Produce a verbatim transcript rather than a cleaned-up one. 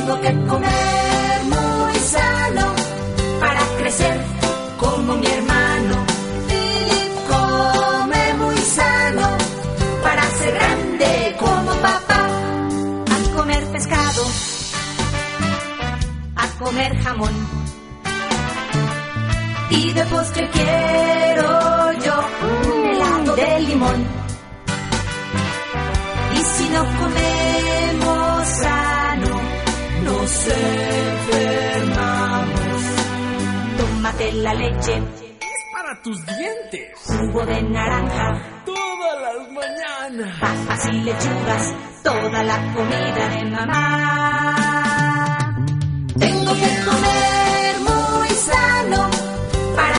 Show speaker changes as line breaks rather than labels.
Tengo que comer muy sano para crecer como mi hermano. Philip come muy sano para ser grande como papá. A comer pescado, a comer jamón, y de postre quiero yo un helado de limón. Y si no comemos sano, nos enfermamos. Tómate la leche,
es para tus dientes.
Jugo de naranja,
todas las mañanas.
Papas y lechugas, toda la comida de mamá. Tengo que comer